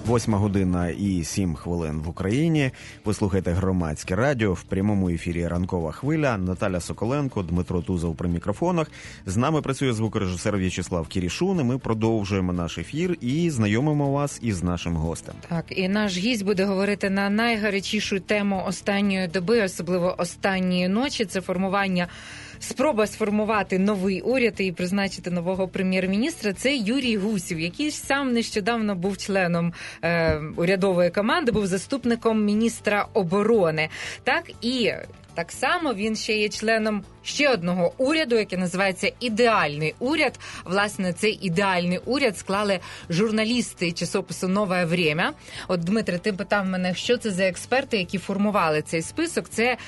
8:07 в Україні. Ви слухаєте Громадське радіо. В прямому ефірі «Ранкова хвиля». Наталя Соколенко, Дмитро Тузов при мікрофонах. З нами працює звукорежисер В'ячеслав Кірішун. І ми продовжуємо наш ефір і знайомимо вас із нашим гостем. Так, і наш гість буде говорити на найгарячішу тему останньої доби, особливо останньої ночі. Це спроба сформувати новий уряд і призначити нового прем'єр-міністра. Це Юрій Гусів, який сам нещодавно був членом урядової команди, був заступником міністра оборони. Так, і так само він ще є членом ще одного уряду, який називається «Ідеальний уряд». Власне, цей ідеальний уряд склали журналісти часопису «Нове Время». От, Дмитре, ти питав мене, що це за експерти, які формували цей список. Це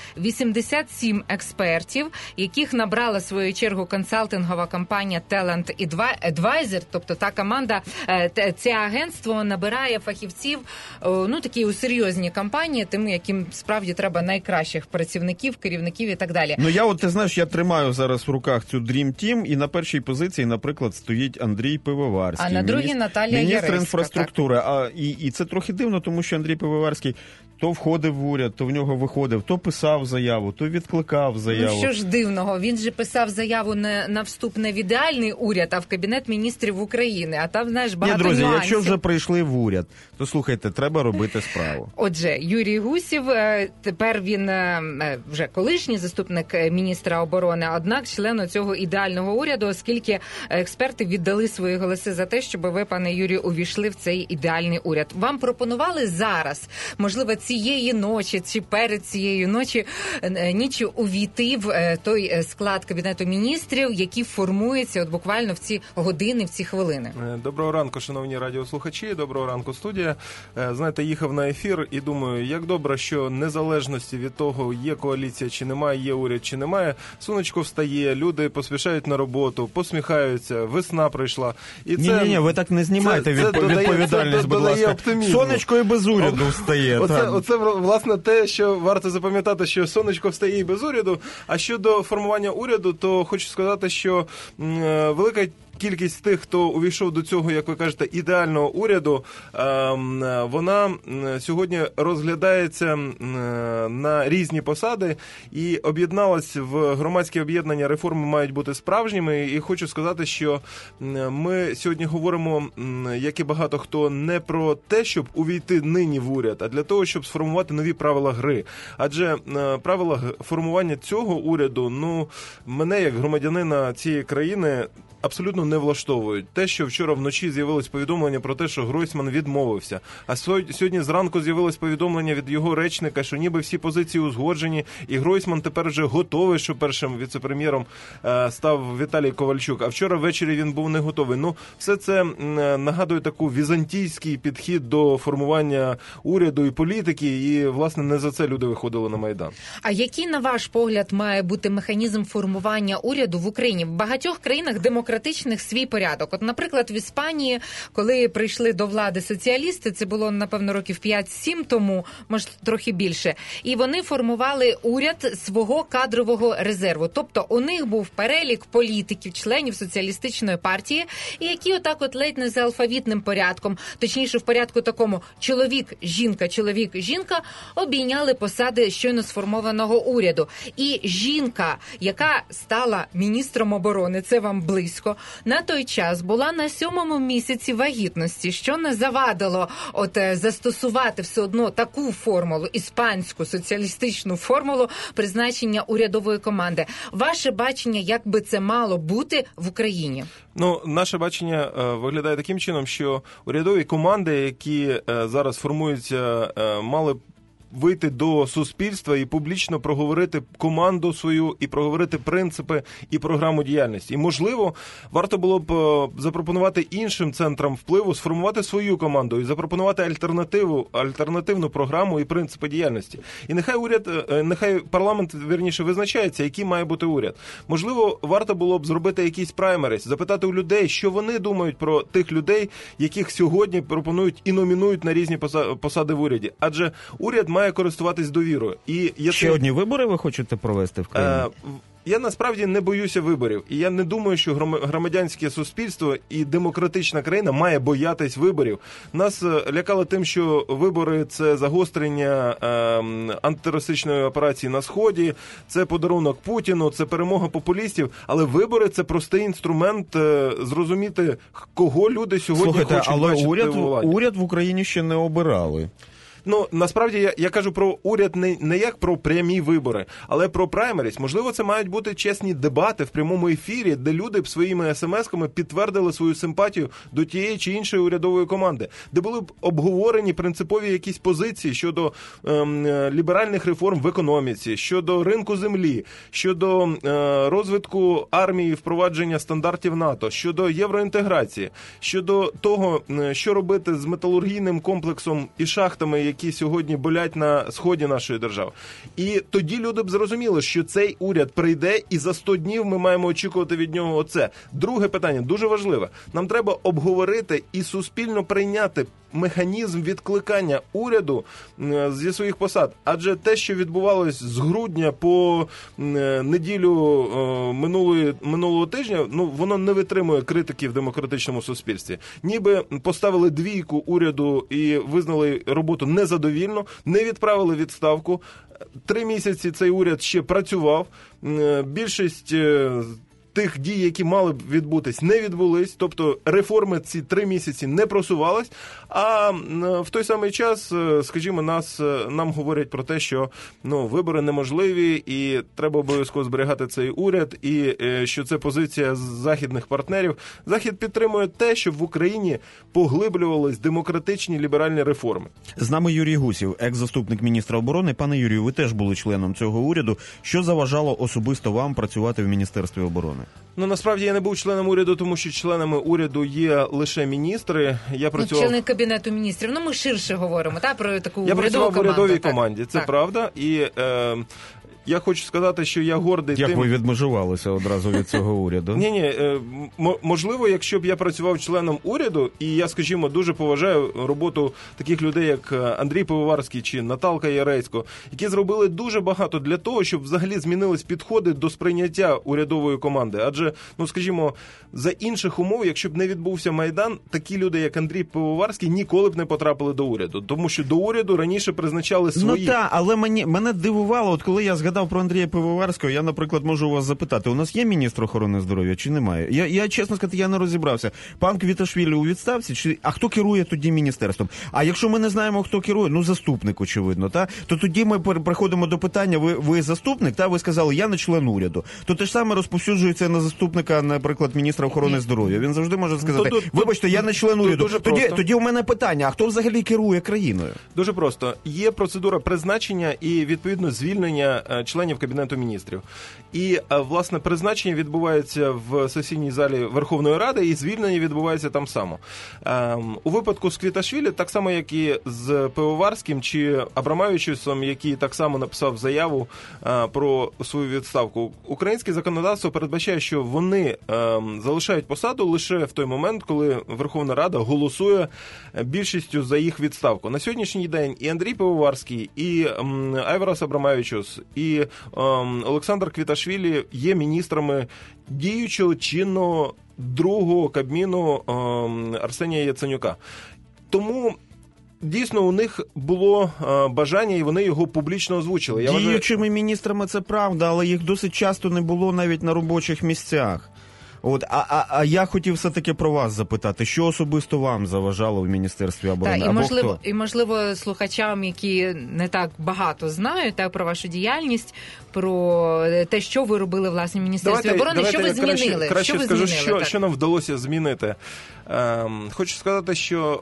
87 експертів, яких набрала, в свою чергу, консалтингова компанія Talent Advisor, тобто та команда, це агентство набирає фахівців, такі у серйозні компанії, тим, яким справді треба найкращих працівників, керівників і так далі. Ти знаєш, я тримаю зараз в руках цю Dream Team, і на першій позиції, наприклад, стоїть Андрій Пивоварський. А на другій Наталія міністр Яреська. Міністр інфраструктури. І це трохи дивно, тому що Андрій Пивоварський то входив в уряд, то в нього виходив, то писав заяву, то відкликав заяву. Що ж дивного, він же писав заяву на вступ не в ідеальний уряд, а в Кабінет міністрів України. А там, знаєш, багато друзі, нюансів. Якщо вже прийшли в уряд, то, слухайте, треба робити справу. Отже, Юрій Гусів, тепер він вже колишній заступник міністра оборони, однак член цього ідеального уряду, оскільки експерти віддали свої голоси за те, щоб ви, пане Юрію, увійшли в цей ідеальний уряд. Вам пропонували зараз, можливо, цієї ночі чи перед цією ніччю увійти в той склад Кабінету міністрів, який формується от буквально в ці години, в ці хвилини. Доброго ранку, шановні радіослухачі, доброго ранку, студія. Знаєте, їхав на ефір і думаю, як добре, що незалежності від того, є коаліція чи немає, є уряд чи немає, сонечко встає, люди поспішають на роботу, посміхаються, весна прийшла. І це, ні, ви так не знімайте відповідальність, будь ласка. Сонечко і без уряду встає. Оце, власне, те, що варто запам'ятати, що сонечко встає і без уряду. А щодо формування уряду, то хочу сказати, що велика кількість тих, хто увійшов до цього, як ви кажете, ідеального уряду, вона сьогодні розглядається на різні посади і об'єдналась в громадське об'єднання «Реформи мають бути справжніми». І хочу сказати, що ми сьогодні говоримо, як і багато хто, не про те, щоб увійти нині в уряд, а для того, щоб сформувати нові правила гри. Адже правила формування цього уряду, мене, як громадянина цієї країни, абсолютно не влаштовують. Те, що вчора вночі з'явилось повідомлення про те, що Гройсман відмовився, а сьогодні зранку з'явилось повідомлення від його речника, що ніби всі позиції узгоджені, і Гройсман тепер вже готовий, що першим віце-прем'єром став Віталій Ковальчук, а вчора ввечері він був не готовий. Все це нагадує таку візантійський підхід до формування уряду і політики, і, власне, не за це люди виходили на Майдан. А який, на ваш погляд, має бути механізм формування уряду в Україні? В багатьох країнах демократичних свій порядок. От, наприклад, в Іспанії, коли прийшли до влади соціалісти, це було, напевно, років 5-7 тому, може, трохи більше, і вони формували уряд свого кадрового резерву. Тобто у них був перелік політиків, членів соціалістичної партії, і які отак ледь не за алфавітним порядком, точніше в порядку такому чоловік-жінка, обійняли посади щойно сформованого уряду. І жінка, яка стала міністром оборони, це вам близько, на той час була на 7-му місяці вагітності, що не завадило застосувати все одно таку формулу, іспанську соціалістичну формулу призначення урядової команди. Ваше бачення, як би це мало бути в Україні? Наше бачення виглядає таким чином, що урядові команди, які зараз формуються, мали вийти до суспільства і публічно проговорити команду свою, і проговорити принципи і програму діяльності. І, можливо, варто було б запропонувати іншим центрам впливу сформувати свою команду і запропонувати альтернативну програму і принципи діяльності. І нехай парламент, вірніше, визначається, який має бути уряд. Можливо, варто було б зробити якийсь праймерис, запитати у людей, що вони думають про тих людей, яких сьогодні пропонують і номінують на різні посади в уряді. Адже уряд має користуватись довірою. Ще одні вибори ви хочете провести в країні? Я насправді не боюся виборів. І я не думаю, що громадянське суспільство і демократична країна має боятись виборів. Нас лякало тим, що вибори – це загострення антитерористичної операції на Сході, це подарунок Путіну, це перемога популістів. Але вибори – це простий інструмент зрозуміти, кого люди сьогодні хочуть бачити у владі. Уряд в Україні ще не обирали. Ну, насправді, я кажу про уряд не як про прямі вибори, але про праймеріс. Можливо, це мають бути чесні дебати в прямому ефірі, де люди б своїми смс-ками підтвердили свою симпатію до тієї чи іншої урядової команди, де були б обговорені принципові якісь позиції щодо ліберальних реформ в економіці, щодо ринку землі, щодо розвитку армії, впровадження стандартів НАТО, щодо євроінтеграції, щодо того, що робити з металургійним комплексом і шахтами, які сьогодні болять на сході нашої держави. І тоді люди б зрозуміли, що цей уряд прийде, і за 100 днів ми маємо очікувати від нього оце. Друге питання, дуже важливе. Нам треба обговорити і суспільно прийняти механізм відкликання уряду зі своїх посад. Адже те, що відбувалось з грудня по неділю минулого тижня, воно не витримує критики в демократичному суспільстві. Ніби поставили 2 уряду і визнали роботу незадовільно, не відправили відставку. 3 місяці цей уряд ще працював. Більшість тих дій, які мали б відбутись, не відбулись. Тобто реформи ці 3 місяці не просувались. А в той самий час, скажімо, нам говорять про те, що вибори неможливі і треба обов'язково зберігати цей уряд, і що це позиція західних партнерів. Захід підтримує те, щоб в Україні поглиблювались демократичні ліберальні реформи. З нами Юрій Гусів, екс-заступник міністра оборони. Пане Юрію, ви теж були членом цього уряду. Що заважало особисто вам працювати в Міністерстві оборони? Насправді я не був членом уряду, тому що членами уряду є лише міністри. Я працював... Члени Кабінету міністрів. Ми ширше говоримо, про таку урядову команду. Я працював в урядовій команді, це так. Правда. І я хочу сказати, що я гордий тим... Як ви відмежувалися одразу від цього уряду? Ні. Можливо, якщо б я працював членом уряду, і я, скажімо, дуже поважаю роботу таких людей, як Андрій Пивоварський чи Наталка Ярецько, які зробили дуже багато для того, щоб взагалі змінились підходи до сприйняття урядової команди. Адже, скажімо, за інших умов, якщо б не відбувся Майдан, такі люди, як Андрій Пивоварський, ніколи б не потрапили до уряду. Тому що до уряду раніше призначали свої. Але мене дивувало, от коли я згадав про Андрія Пивоварського, я, наприклад, можу вас запитати, у нас є міністр охорони здоров'я чи немає? Я чесно сказати, я не розібрався. Пан Квіташвілі у відставці, а хто керує тоді міністерством? А якщо ми не знаємо, хто керує, заступник, очевидно, то тоді ми приходимо до питання, ви заступник, ви сказали, я не член уряду. То те ж саме розповсюджується на заступника, наприклад, міністра охорони здоров'я. Він завжди може сказати, вибачте, я не член уряду. Тоді у мене питання, а хто взагалі керує країною? Дуже просто. Є процедура призначення і, відповідно, звільнення членів Кабінету міністрів. І, власне, призначення відбувається в сесійній залі Верховної Ради, і звільнення відбувається там само. У випадку з Квіташвілі, так само, як і з Пивоварським чи Абрамавичусом, який так само написав заяву про свою відставку, українське законодавство передбачає, що вони залишають посаду лише в той момент, коли Верховна Рада голосує більшістю за їх відставку. На сьогоднішній день і Андрій Пивоварський, і Айварас Абрамавичус, і Олександр Квіташвілі є міністрами діючого чинного другого Кабміну Арсенія Яценюка. Тому дійсно у них було бажання, і вони його публічно озвучили. Діючими міністрами це правда, але їх досить часто не було навіть на робочих місцях. А я хотів все-таки про вас запитати, що особисто вам заважало в Міністерстві оборони? І можливо, слухачам, які не так багато знають про вашу діяльність, про те, що ви робили власне в Міністерстві оборони, що ви змінили? Краще скажу, що нам вдалося змінити. Хочу сказати, що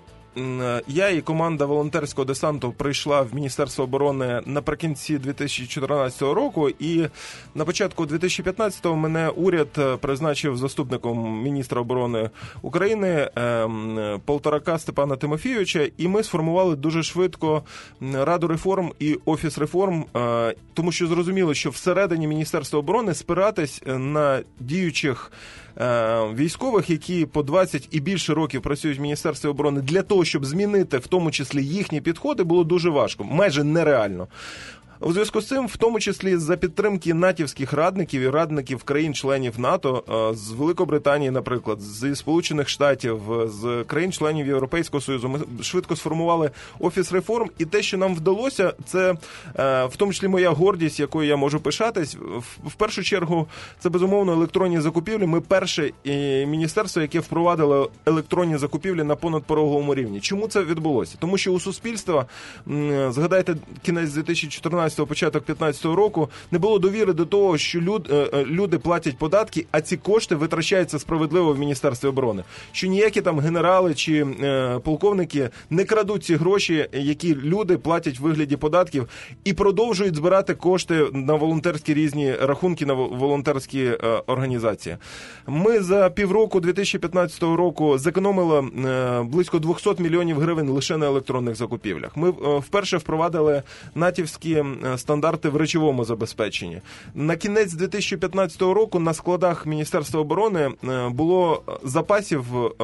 я і команда волонтерського десанту прийшла в Міністерство оборони наприкінці 2014 року, і на початку 2015-го мене уряд призначив заступником міністра оборони України Полторака Степана Тимофійовича, і ми сформували дуже швидко Раду реформ і Офіс реформ, тому що зрозуміло, що всередині Міністерства оборони спиратись на діючих військових, які по 20 і більше років працюють в Міністерстві оборони, для того, щоб змінити в тому числі їхні підходи, було дуже важко, майже нереально. У зв'язку з цим, в тому числі за підтримки натівських радників і радників країн-членів НАТО, з Великобританії, наприклад, зі Сполучених Штатів, з країн-членів Європейського Союзу, ми швидко сформували Офіс реформ, і те, що нам вдалося, це в тому числі моя гордість, якою я можу пишатись. В першу чергу, це, безумовно, електронні закупівлі. Ми перше міністерство, яке впровадило електронні закупівлі на понадпороговому рівні. Чому це відбулося? Тому що у суспільства, згадайте, кінець 2014-го, початок 2015 року, не було довіри до того, що люди платять податки, а ці кошти витрачаються справедливо в Міністерстві оборони. Що ніякі там генерали чи полковники не крадуть ці гроші, які люди платять в вигляді податків, і продовжують збирати кошти на волонтерські різні рахунки, на волонтерські організації. Ми за півроку 2015 року зекономили близько 200 мільйонів гривень лише на електронних закупівлях. Ми вперше впровадили натівські стандарти в речовому забезпеченні. На кінець 2015 року на складах Міністерства оборони було запасів,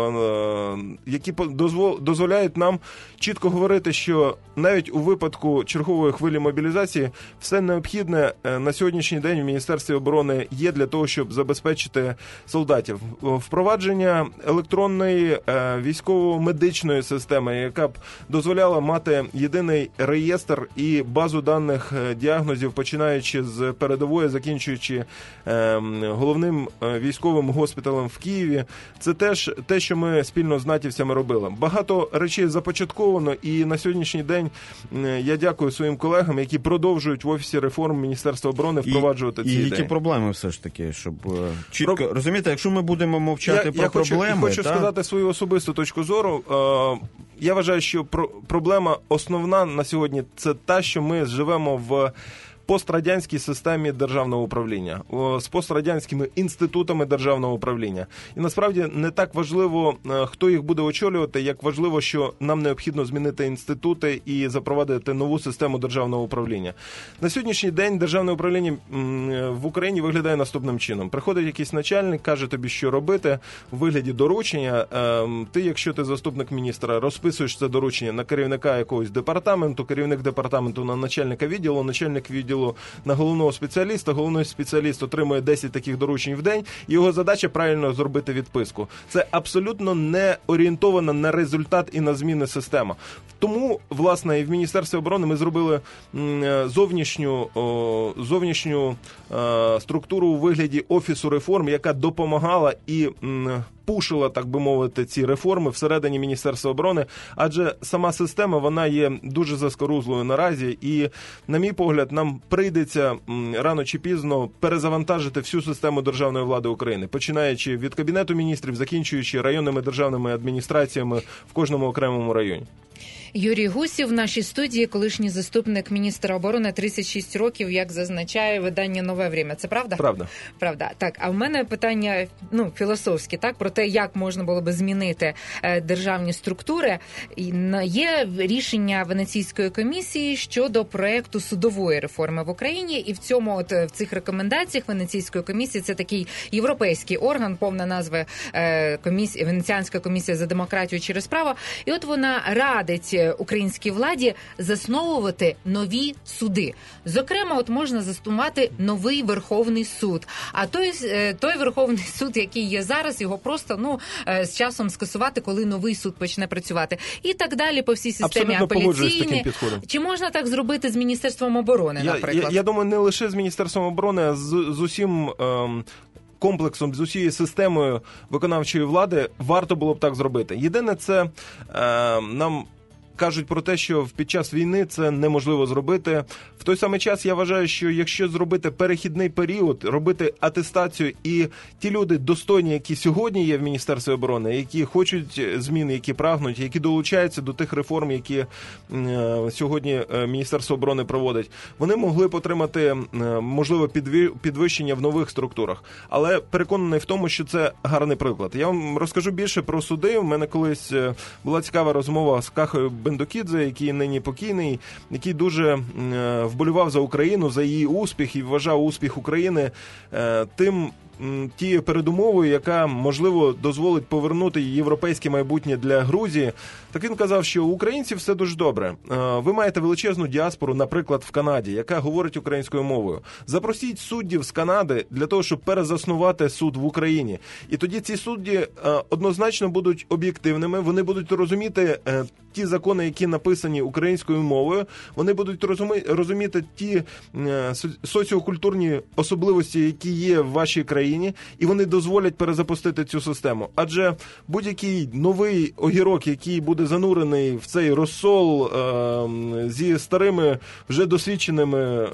які дозволяють нам чітко говорити, що навіть у випадку чергової хвилі мобілізації все необхідне на сьогоднішній день в Міністерстві оборони є для того, щоб забезпечити солдатів. Впровадження електронної військово-медичної системи, яка б дозволяла мати єдиний реєстр і базу даних діагнозів, починаючи з передової, закінчуючи головним військовим госпіталем в Києві. Це теж те, що ми спільно з натівцями робили. Багато речей започатковано, і на сьогоднішній день я дякую своїм колегам, які продовжують в Офісі реформ Міністерства оборони впроваджувати ці ідеї. І які проблеми все ж таки, щоб чітко... Розумієте, якщо ми будемо мовчати про проблеми... Я хочу сказати свою особисту точку зору. Я вважаю, що проблема основна на сьогодні – це та, що ми живемо в пострадянській системі державного управління, з пострадянськими інститутами державного управління. І насправді не так важливо, хто їх буде очолювати, як важливо, що нам необхідно змінити інститути і запровадити нову систему державного управління. На сьогоднішній день державне управління в Україні виглядає наступним чином. Приходить якийсь начальник, каже тобі, що робити, у вигляді доручення. Ти, якщо ти заступник міністра, розписуєш це доручення на керівника якогось департаменту, керівник департаменту на начальника відділу, начальник відділу на головного спеціаліста, головний спеціаліст отримує 10 таких доручень в день, і його задача правильно зробити відписку. Це абсолютно не орієнтована на результат і на зміни система. Тому, власне, і в Міністерстві оборони ми зробили зовнішню структуру у вигляді Офісу реформ, яка допомагала і пушила, так би мовити, ці реформи всередині Міністерства оборони, адже сама система, вона є дуже заскорузлою наразі, і, на мій погляд, нам прийдеться рано чи пізно перезавантажити всю систему державної влади України, починаючи від Кабінету міністрів, закінчуючи районними державними адміністраціями в кожному окремому районі. Юрій Гусів в нашій студії, колишній заступник міністра оборони, 36 років, як зазначає видання «Нове время». Це правда? Правда. Правда. Так, а в мене питання, філософське, так, про те, як можна було би змінити державні структури. Є рішення Венеційської комісії щодо проекту судової реформи в Україні, і в цих рекомендаціях Венеційської комісії, це такий європейський орган, повна назва Венеціанська комісія за демократію через право, і от вона радить українській владі засновувати нові суди. Зокрема, от можна заснувати новий Верховний суд. А той Верховний суд, який є зараз, його просто з часом скасувати, коли новий суд почне працювати. І так далі по всій системі апеляційній. Чи можна так зробити з Міністерством оборони, наприклад? Я думаю, не лише з Міністерством оборони, а з усім комплексом, з усією системою виконавчої влади варто було б так зробити. Єдине, це нам кажуть про те, що під час війни це неможливо зробити. В той самий час я вважаю, що якщо зробити перехідний період, робити атестацію, і ті люди достойні, які сьогодні є в Міністерстві оборони, які хочуть змін, які прагнуть, які долучаються до тих реформ, які сьогодні Міністерство оборони проводить, вони могли б отримати, можливо, підвищення в нових структурах. Але переконаний в тому, що це гарний приклад. Я вам розкажу більше про суди. У мене колись була цікава розмова з Кахою Бендокідзе, який нині покійний, який дуже вболівав за Україну, за її успіх і вважав успіх України тим тією передумовою, яка, можливо, дозволить повернути європейське майбутнє для Грузії. Так він казав, що у українців все дуже добре. Ви маєте величезну діаспору, наприклад, в Канаді, яка говорить українською мовою. Запросіть суддів з Канади для того, щоб перезаснувати суд в Україні. І тоді ці судді однозначно будуть об'єктивними, вони будуть розуміти ті закони, які написані українською мовою, вони будуть розуміти ті соціокультурні особливості, які є в вашій країні, і вони дозволять перезапустити цю систему. Адже будь-який новий огірок, який буде занурений в цей розсол зі старими, вже досвідченими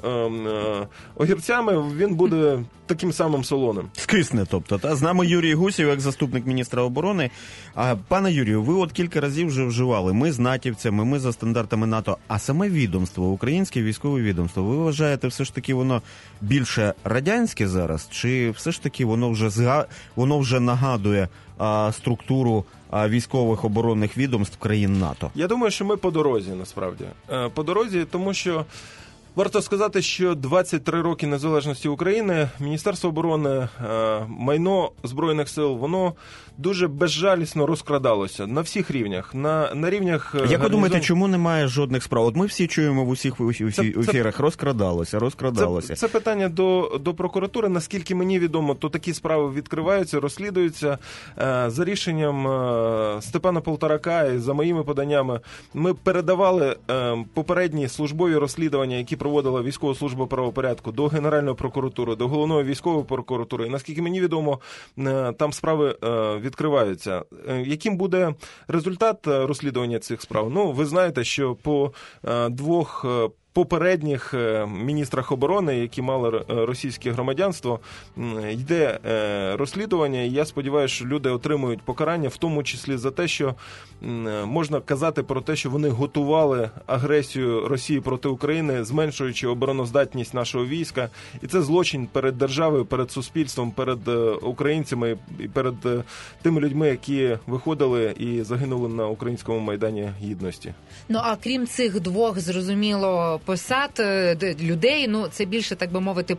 огірцями, він буде таким самим солоним. Скисне, тобто. Та з нами Юрій Гусєв, як заступник міністра оборони. Пане Юрію, ви от кілька разів вже вживали. Ми з натівцями, ми за стандартами НАТО. А саме відомство, українське військове відомство, ви вважаєте, все ж таки воно більше радянське зараз? Чи все ж таки воно вже нагадує структуру військових оборонних відомств країн НАТО? Я думаю, що ми по дорозі, насправді. По дорозі, тому що варто сказати, що 23 роки незалежності України Міністерство оборони, майно Збройних сил, воно дуже безжалісно розкрадалося на всіх рівнях. На рівнях Як ви думаєте, чому немає жодних справ? От ми всі чуємо в усіх ефірах, розкрадалося. Це питання до прокуратури. Наскільки мені відомо, то такі справи відкриваються, розслідуються. За рішенням Степана Полторака і за моїми поданнями ми передавали попередні службові розслідування, які проводила Військова служба правопорядку, до Генеральної прокуратури, до Головної військової прокуратури. І наскільки мені відомо, там справи відкриваються. Яким буде результат розслідування цих справ? Ну, ви знаєте, що по двох попередніх міністрах оборони, які мали російське громадянство, йде розслідування, і я сподіваюся, що люди отримують покарання, в тому числі за те, що можна казати про те, що вони готували агресію Росії проти України, зменшуючи обороноздатність нашого війська. І це злочин перед державою, перед суспільством, перед українцями і перед тими людьми, які виходили і загинули на українському Майдані Гідності. Ну, а крім цих двох, зрозуміло, посад людей, ну, це більше, так би мовити,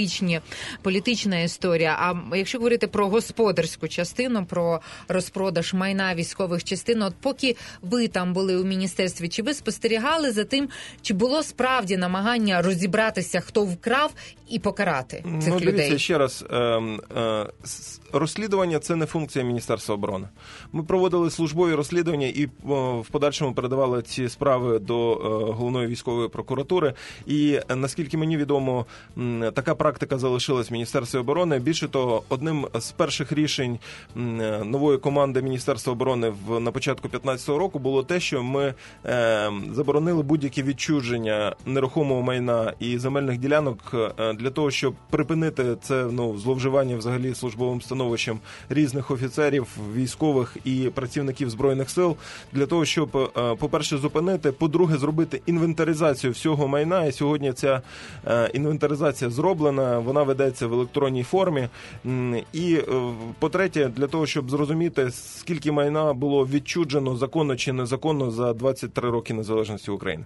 політична історія. А якщо говорити про господарську частину, про розпродаж майна військових частин, от поки ви там були у міністерстві, чи ви спостерігали за тим, чи було справді намагання розібратися, хто вкрав, і покарати цих людей? Дивіться, ще раз, розслідування – це не функція Міністерства оборони. Ми проводили службові розслідування і в подальшому передавали ці справи до Головної військової прокуратури. І, наскільки мені відомо, така практика залишилась в Міністерстві оборони. Більше того, одним з перших рішень нової команди Міністерства оборони на початку 2015 року було те, що ми заборонили будь-які відчуження нерухомого майна і земельних ділянок для того, щоб припинити це зловживання взагалі службовим становищем різних офіцерів, військових і працівників Збройних сил, для того, щоб, по-перше, зупинити, по-друге, зробити інвентаризацію всього майна. І сьогодні ця інвентаризація зроблена, вона ведеться в електронній формі. І, по-третє, для того, щоб зрозуміти, скільки майна було відчуджено законно чи незаконно за 23 роки незалежності України.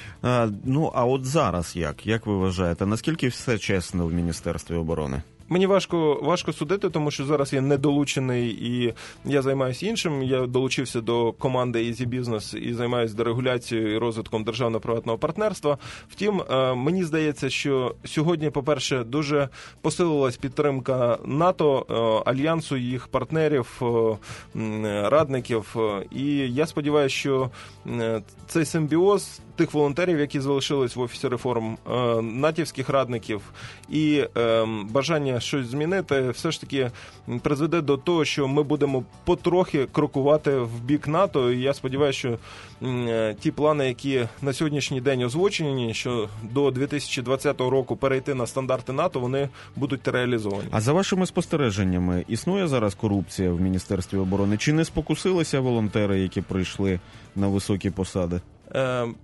А от зараз як ви вважаєте, наскільки все чесно в Міністерстві оборони? Мені важко судити, тому що зараз я недолучений і я займаюся іншим. Я долучився до команди Easy Business і займаюся дерегуляцією і розвитком державно-приватного партнерства. Втім, мені здається, що сьогодні, по-перше, дуже посилилась підтримка НАТО, Альянсу, їх партнерів, радників. І я сподіваюся, що цей симбіоз тих волонтерів, які залишились в Офісі реформ, натівських радників і бажання щось змінити, все ж таки призведе до того, що ми будемо потрохи крокувати в бік НАТО. І я сподіваюся, що ті плани, які на сьогоднішній день озвучені, що до 2020 року перейти на стандарти НАТО, вони будуть реалізовані. А за вашими спостереженнями, існує зараз корупція в Міністерстві оборони? Чи не спокусилися волонтери, які прийшли на високі посади?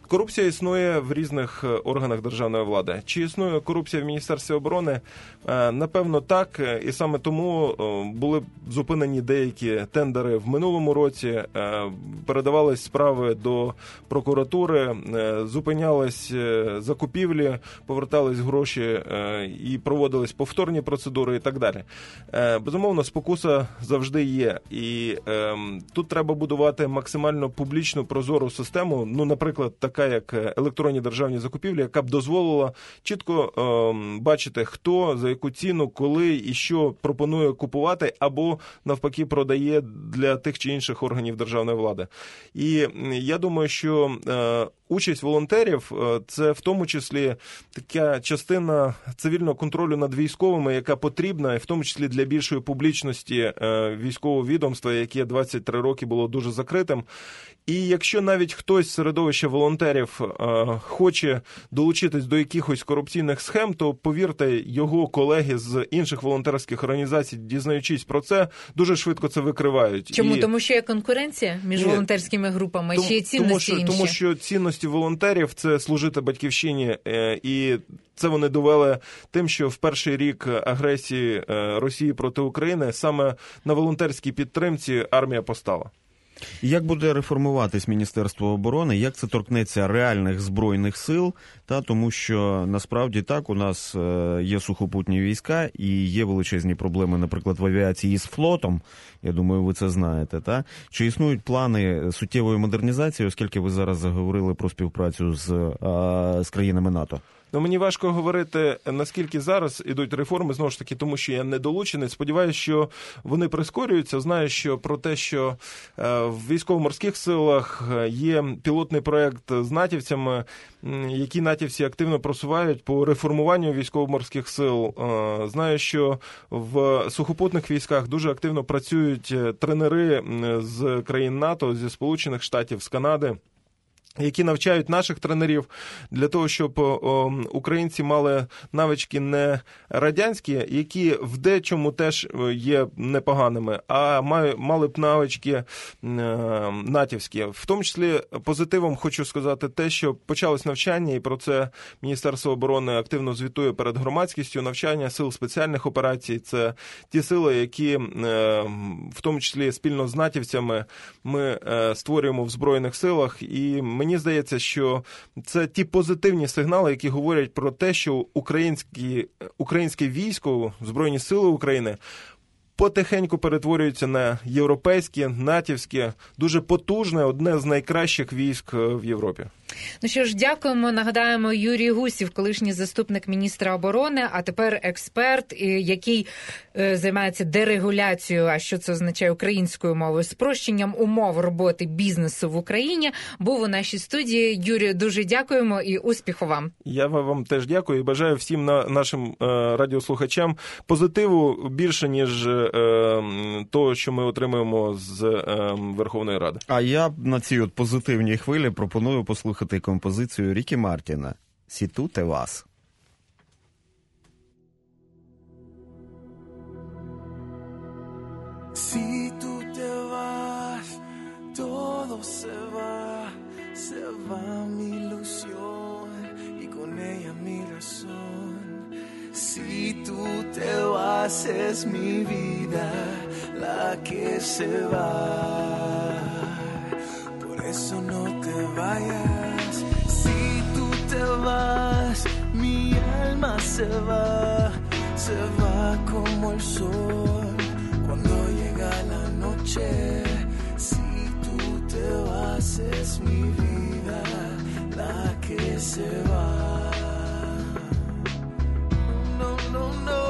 Корупція існує в різних органах державної влади. Чи існує корупція в Міністерстві оборони? Напевно, так. І саме тому були зупинені деякі тендери в минулому році, передавались справи до прокуратури, зупинялись закупівлі, повертались гроші і проводились повторні процедури і так далі. Безумовно, спокуса завжди є. І тут треба будувати максимально публічну, прозору систему, наприклад, така як електронні державні закупівлі, яка б дозволила чітко бачити, хто, за яку ціну, коли і що пропонує купувати, або навпаки продає для тих чи інших органів державної влади. І я думаю, що участь волонтерів – це в тому числі така частина цивільного контролю над військовими, яка потрібна, і в тому числі для більшої публічності військового відомства, яке 23 роки було дуже закритим. І якщо навіть хтось з середовища волонтерів хоче долучитись до якихось корупційних схем, то, повірте, його колеги з інших волонтерських організацій, дізнаючись про це, дуже швидко це викривають. Чому? Тому що є конкуренція між волонтерськими групами? Чи є цінності інші? Тому що цінності волонтерів – це служити батьківщині, і це вони довели тим, що в перший рік агресії Росії проти України саме на волонтерській підтримці армія постала. Як буде реформуватись Міністерство оборони, як це торкнеться реальних збройних сил, тому що насправді так, у нас є сухопутні війська і є величезні проблеми, наприклад, в авіації з флотом, я думаю, ви це знаєте, та? Чи існують плани суттєвої модернізації, оскільки ви зараз заговорили про співпрацю з країнами НАТО? Мені важко говорити, наскільки зараз ідуть реформи, знову ж таки, тому що я не долучений. Сподіваюся, що вони прискорюються. Знаю, що про те, що в військово-морських силах є пілотний проєкт з натівцями, які натівці активно просувають по реформуванню військово-морських сил. Знаю, що в сухопутних військах дуже активно працюють тренери з країн НАТО, зі Сполучених Штатів, з Канади, які навчають наших тренерів для того, щоб українці мали навички не радянські, які в дечому теж є непоганими, а мали б навички натівські. В тому числі позитивом хочу сказати те, що почалось навчання, і про це Міністерство оборони активно звітує перед громадськістю. Навчання сил спеціальних операцій – це ті сили, які в тому числі спільно з натівцями ми створюємо в Збройних силах, і мені здається, що це ті позитивні сигнали, які говорять про те, що українське військо, Збройні сили України потихеньку перетворюються на європейське, натівське, дуже потужне, одне з найкращих військ в Європі. Ну що ж, дякуємо. Нагадаємо, Юрій Гусів, колишній заступник міністра оборони, а тепер експерт, який займається дерегуляцією, а що це означає українською мовою, спрощенням умов роботи бізнесу в Україні, був у нашій студії. Юрію, дуже дякуємо і успіху вам. Я вам теж дякую і бажаю всім нашим радіослухачам позитиву більше, ніж того, що ми отримуємо з Верховної Ради. А я на цій позитивній хвилі пропоную послухати композицію Рікі Мартіна «Si tu te vas». Si tú te vas, todo se va mi ilusión y con ella mi razón. Si tú te vas es mi vida la que se va, por eso no te vayas. Si tú te vas, mi alma se va como el sol cuando llega la noche. Si tú te vas es mi vida la que se va. No, no, no,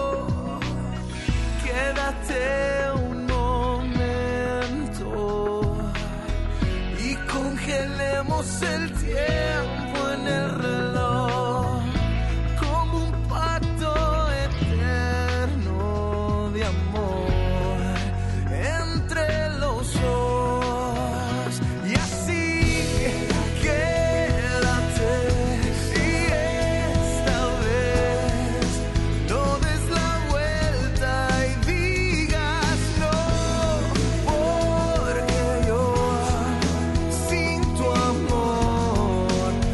quédate un momento y congelemos el tiempo en el reloj como un pacto eterno de amor entre los dos. Y así quédate y esta vez no des la vuelta y digas no, porque yo sin tu amor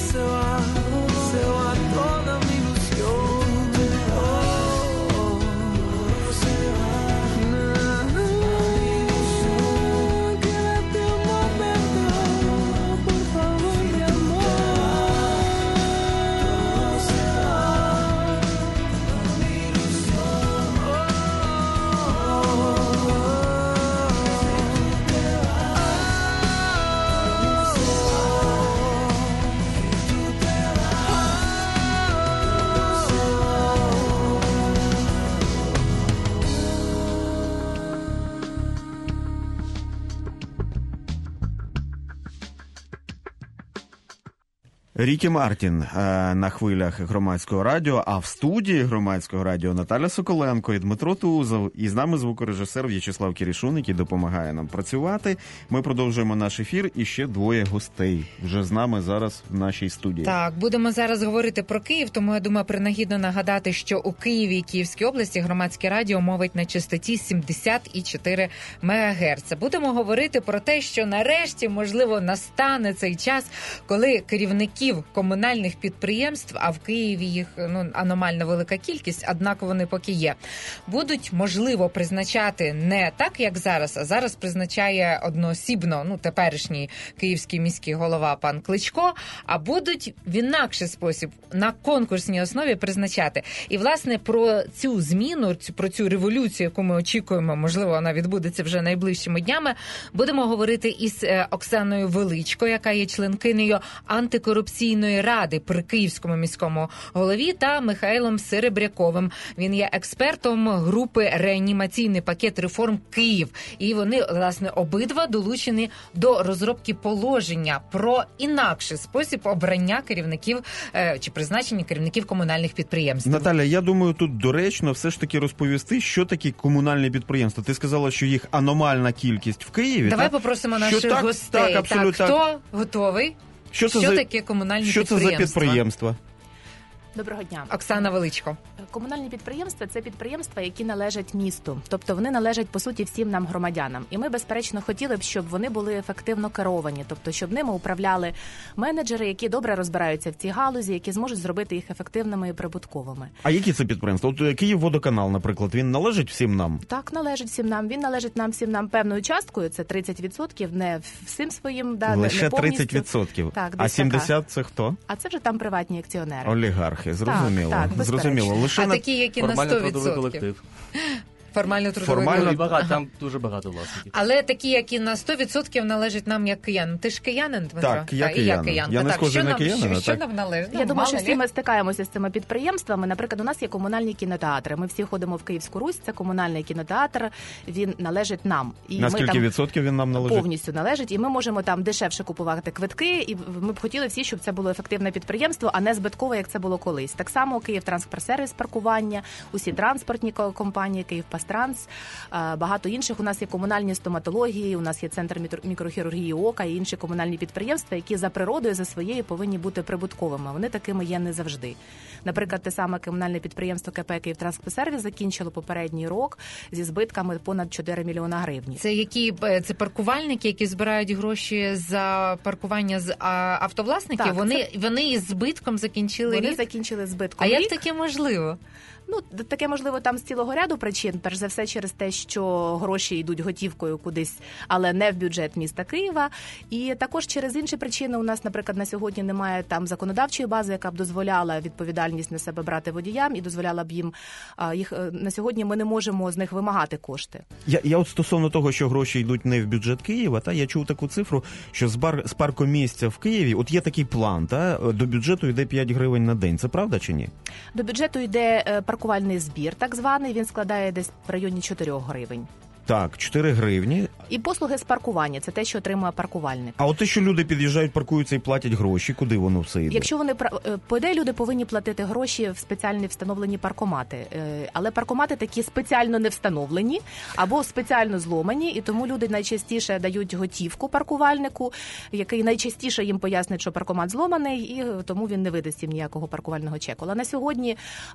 se va toda mi ilusión. Quédate un momento, por favor, mi amor. Se va toda mi ilusión. Рікі Мартін на хвилях Громадського радіо, а в студії Громадського радіо Наталя Соколенко і Дмитро Тузов. І з нами звукорежисер В'ячеслав Кірішун, який допомагає нам працювати. Ми продовжуємо наш ефір, і ще двоє гостей вже з нами зараз в нашій студії. Так, будемо зараз говорити про Київ, тому я думаю, принагідно нагадати, що у Києві і Київській області Громадське радіо мовить на частоті 70,4 МГц. Будемо говорити про те, що нарешті, можливо, настане цей час, коли керівників комунальних підприємств, а в Києві їх аномально велика кількість, однак вони поки є, будуть, можливо, призначати не так, як зараз, а зараз призначає одноосібно, теперішній київський міський голова пан Кличко, а будуть в інакший спосіб, на конкурсній основі призначати. І, власне, про цю зміну, про цю революцію, яку ми очікуємо, можливо, вона відбудеться вже найближчими днями, будемо говорити із Оксаною Величко, яка є членкинею антикорупційної ради при Київському міському голові, та Михайлом Серебряковим. Він є експертом групи «Реанімаційний пакет реформ Київ». І вони, власне, обидва долучені до розробки положення про інакший спосіб обрання керівників чи призначення керівників комунальних підприємств. Наталя, я думаю, тут доречно все ж таки розповісти, що такі комунальні підприємства. Ти сказала, що їх аномальна кількість в Києві. Давай так? попросимо наших гостей. Так, абсолютно. Хто готовий? Що таке комунальні підприємства? Що це за підприємства? Доброго дня. Оксана Величко. Комунальні підприємства – це підприємства, які належать місту. Тобто вони належать, по суті, всім нам, громадянам. І ми, безперечно, хотіли б, щоб вони були ефективно керовані. Тобто, щоб ними управляли менеджери, які добре розбираються в цій галузі, які зможуть зробити їх ефективними і прибутковими. А які це підприємства? От Київводоканал, наприклад, він належить всім нам? Так, належить всім нам. Він належить нам всім нам певною часткою, це 30%, не всім своїм, лише не повністю. 30%? Так, а 70% це хто? А це вже там приватні акціонери. Олігархи, зрозуміло. Так, зрозуміло. Лише такі, які на 100%. Колектив. Формально трудовий Багато, там дуже багато власників. Але такі, які на 100% належать нам як киянам. Ти ж киянин, Дмитро? Так, я киянин. Я не схожий на киянина. Що нам належить? Я думаю, що всі ми стикаємося з цими підприємствами. Наприклад, у нас є комунальні кінотеатри. Ми всі ходимо в Київську Русь, це комунальний кінотеатр, він належить нам. І на скільки відсотків він нам належить? Повністю належить, і ми можемо там дешевше купувати квитки, і ми б хотіли всі, щоб це було ефективне підприємство, а не збиткове, як це було колись. Так само Київтранспортсервіс паркування, усі транспортні компанії, Київпастранс, багато інших. У нас є комунальні стоматології, у нас є центр мікрохірургії ока і інші комунальні підприємства, які за природою, за своєю повинні бути прибутковими. Вони такими є не завжди. Наприклад, те саме комунальне підприємство КП «Київтранспортсервіс» закінчило попередній рік зі збитками понад 4 мільйона гривень. Це паркувальники, які збирають гроші за паркування з автовласників? Так, вони із збитком закінчили рік? Вони закінчили збитком рік. А як як таке можливо? Таке можливо там з цілого ряду причин. Перш за все через те, що гроші йдуть готівкою кудись, але не в бюджет міста Києва. І також через інші причини у нас, наприклад, на сьогодні немає там законодавчої бази, яка б дозволяла відповідальність на себе брати водіям і дозволяла б їм їх. На сьогодні ми не можемо з них вимагати кошти. Я от стосовно того, що гроші йдуть не в бюджет Києва, я чув таку цифру, що з паркомісця в Києві, от є такий план, до бюджету йде 5 гривень на день. Це правда чи ні? До бюджету йде паркувальний збір, так званий, він складає десь в районі 4 гривень. Так, 4 гривні. І послуги з паркування – це те, що отримує паркувальник. А от те, що люди під'їжджають, паркуються і платять гроші, куди воно все йде? Якщо вони, по ідеї, люди повинні платити гроші в спеціальні встановлені паркомати. Але паркомати такі спеціально не встановлені або спеціально зломані, і тому люди найчастіше дають готівку паркувальнику, який найчастіше їм пояснить, що паркомат зломаний, і тому він не видасть їм ніякого паркувального чеку. Але на сьогодні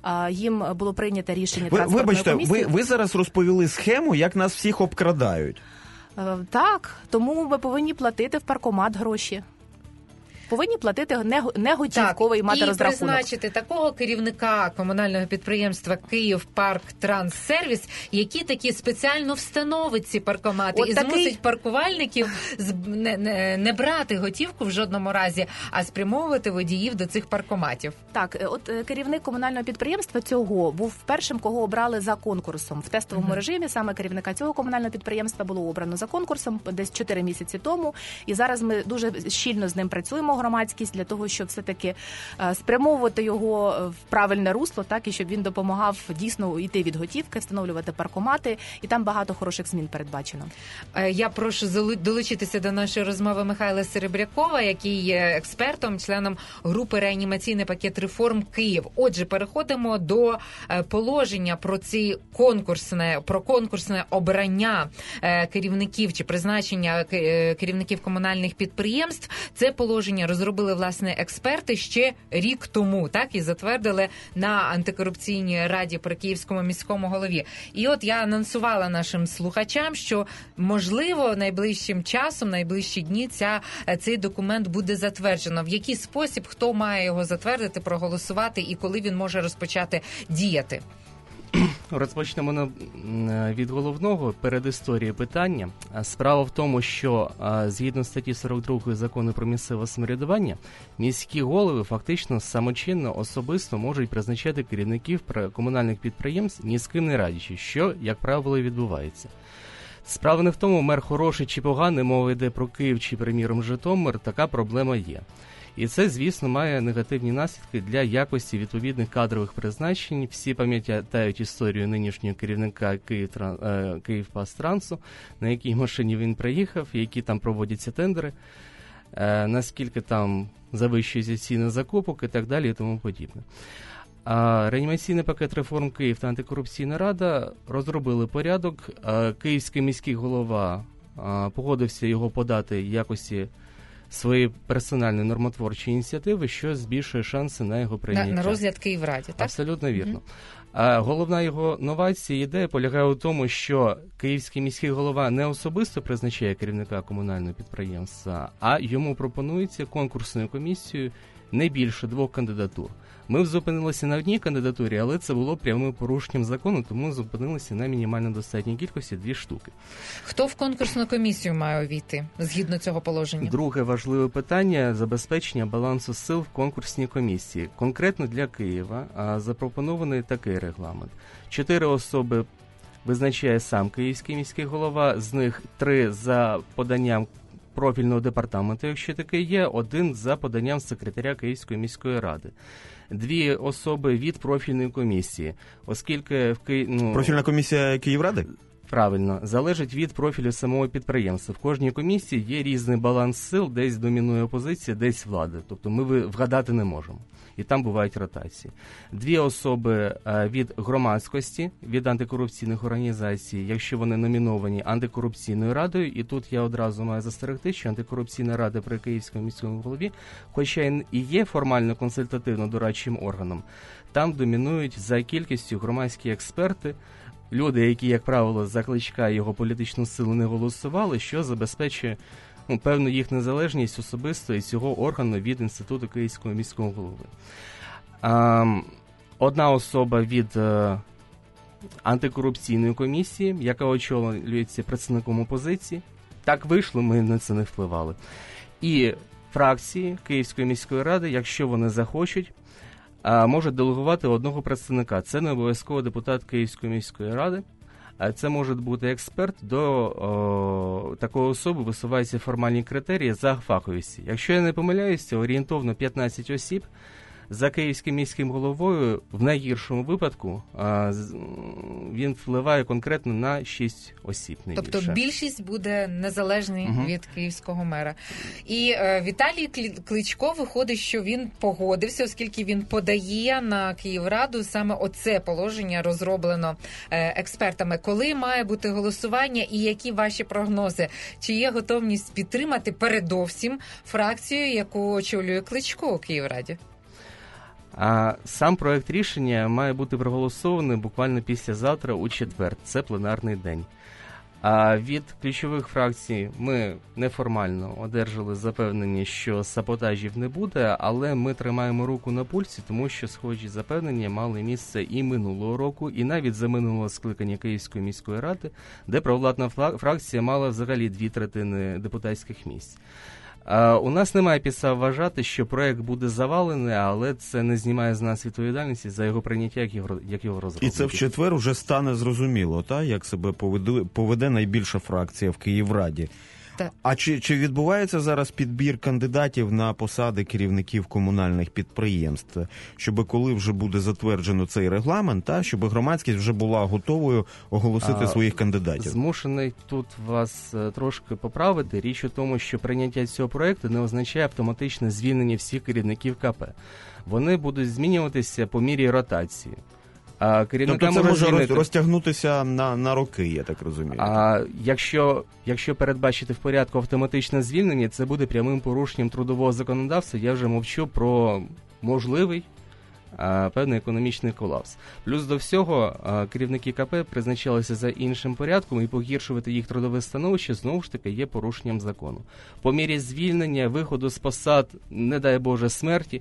їм було прийнято рішення транспортної комісії. Ви зараз розповіли схему, як нас всіх обкрадають. Так, тому ми повинні платити в паркомат гроші. повинні платити неготівковий мати і розрахунок. призначити такого керівника комунального підприємства «Київпарктранссервіс», який таки спеціально встановить ці паркомати От і такий... змусить паркувальників не брати готівку в жодному разі, а спрямовувати водіїв до цих паркоматів. Так, от керівник комунального підприємства цього був першим, кого обрали за конкурсом. В тестовому режимі саме керівника цього комунального підприємства було обрано за конкурсом десь 4 місяці тому. І зараз ми дуже щільно з ним працюємо, громадськість, для того, щоб все-таки спрямовувати його в правильне русло, так, і щоб він допомагав дійсно йти від готівки, встановлювати паркомати. І там багато хороших змін передбачено. Я прошу долучитися до нашої розмови Михайла Серебрякова, який є експертом, членом групи «Реанімаційний пакет реформ Київ». Отже, переходимо до положення про конкурсне обрання керівників чи призначення керівників комунальних підприємств. Це положення розробили, власне, експерти ще рік тому, так, і затвердили на антикорупційній раді при Київському міському голові. І от я анонсувала нашим слухачам, що, можливо, найближчим часом, найближчі дні цей документ буде затверджено. В який спосіб, хто має його затвердити, проголосувати і коли він може розпочати діяти? Розпочнемо від головного передісторії питання. Справа в тому, що згідно статті 42 Закону про місцеве самоврядування, міські голови фактично самочинно, особисто можуть призначати керівників комунальних підприємств, ні з ким не радячи, що, як правило, відбувається. Справа не в тому, мер хороший чи поганий, мова йде про Київ чи, приміром, Житомир, така проблема є. І це, звісно, має негативні наслідки для якості відповідних кадрових призначень. Всі пам'ятають історію нинішнього керівника Київпастрансу, на якій машині він приїхав, які там проводяться тендери, наскільки там завищується ціни закупок і так далі і тому подібне. Реанімаційний пакет реформ Київ та антикорупційна рада розробили порядок. Київський міський голова погодився його подати в якості своєї персональної нормотворчої ініціативи, що збільшує шанси на його прийняття. На розгляд Київраді, так? Абсолютно вірно. Головна його новація, ідея полягає у тому, що київський міський голова не особисто призначає керівника комунального підприємства, а йому пропонується конкурсною комісією не більше 2 кандидатур. Ми зупинилися на одній кандидатурі, але це було прямим порушенням закону, тому зупинилися на мінімально достатній кількості 2 штуки. Хто в конкурсну комісію має увійти, згідно цього положення? Друге важливе питання – забезпечення балансу сил в конкурсній комісії. Конкретно для Києва запропонований такий регламент. 4 особи визначає сам київський міський голова, з них 3 за поданням профільного департаменту, якщо такий є, 1 за поданням секретаря Київської міської ради. 2 особи від профільної комісії, оскільки профільна комісія Київради? Правильно, залежить від профілю самого підприємства. В кожній комісії є різний баланс сил, десь домінує опозиція, десь влада. Тобто ми вгадати не можемо. І там бувають ротації. 2 особи від громадськості, від антикорупційних організацій, якщо вони номіновані антикорупційною радою. І тут я одразу маю застерегти, що антикорупційна рада при Київському міському голові, хоча і є формально консультативно-дорадчим органом, там домінують за кількістю громадські експерти, люди, які, як правило, за Кличка і його політичну силу не голосували, що забезпечує певну їх незалежність особисто і цього органу від Інституту Київського міського голови. 1 особа від антикорупційної комісії, яка очолюється представником опозиції. Так вийшло, ми на це не впливали. І фракції Київської міської ради, якщо вони захочуть, можуть делегувати 1 представника. Це не обов'язково депутат Київської міської ради. Це може бути експерт, до такої особи висуваються формальні критерії за фаховістю. Якщо я не помиляюся, орієнтовно 15 осіб за Київським міським головою в найгіршому випадку він впливає конкретно на 6 осіб. Найбільше. Тобто більшість буде незалежний від київського мера. І Віталій Кличко виходить, що він погодився, оскільки він подає на Київраду саме оце положення розроблено експертами. Коли має бути голосування і які ваші прогнози? Чи є готовність підтримати передовсім фракцію, яку очолює Кличко у Київраді? Сам проект рішення має бути проголосований буквально післязавтра у четвер. Це пленарний день. А від ключових фракцій ми неформально одержали запевнення, що саботажів не буде, але ми тримаємо руку на пульсі, тому що схожі запевнення мали місце і минулого року, і навіть за минулого скликання Київської міської ради, де провладна фракція мала взагалі 2/3 депутатських місць. У нас немає підстав вважати, що проект буде завалений, але це не знімає з нас відповідальності за його прийняття, як його розробки. І це в четвер уже стане зрозуміло, як себе поведе найбільша фракція в Київраді. Так. А чи відбувається зараз підбір кандидатів на посади керівників комунальних підприємств, щоб коли вже буде затверджено цей регламент, щоб громадськість вже була готовою оголосити своїх кандидатів? Змушений тут вас трошки поправити. Річ у тому, що прийняття цього проекту не означає автоматичне звільнення всіх керівників КП. Вони будуть змінюватися по мірі ротації. Тобто це може розтягнутися на роки, я так розумію. Якщо передбачити в порядку автоматичне звільнення, це буде прямим порушенням трудового законодавства. Я вже мовчу про можливий певний економічний колапс. Плюс до всього, керівники КП призначалися за іншим порядком, і погіршувати їх трудове становище, знову ж таки, є порушенням закону. По мірі звільнення, виходу з посад, не дай Боже, смерті,